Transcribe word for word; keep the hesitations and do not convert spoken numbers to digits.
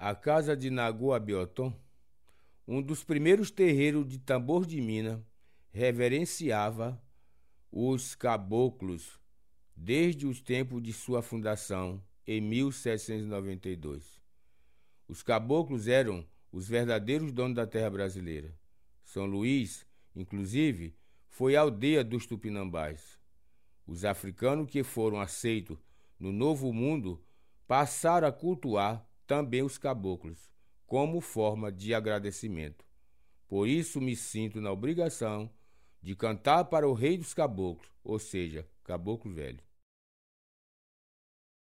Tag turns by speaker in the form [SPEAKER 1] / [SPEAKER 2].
[SPEAKER 1] A casa de Nagoa-Biotón, um dos primeiros terreiros de tambor de Minas, reverenciava os caboclos desde os tempos de sua fundação, em mil setecentos e noventa e dois. Os caboclos eram os verdadeiros donos da terra brasileira. São Luís, inclusive, foi a aldeia dos Tupinambás. Os africanos que foram aceitos no Novo Mundo passaram a cultuar também os caboclos, como forma de agradecimento. Por isso me sinto na obrigação de cantar para o rei dos caboclos, ou seja, Caboclo Velho.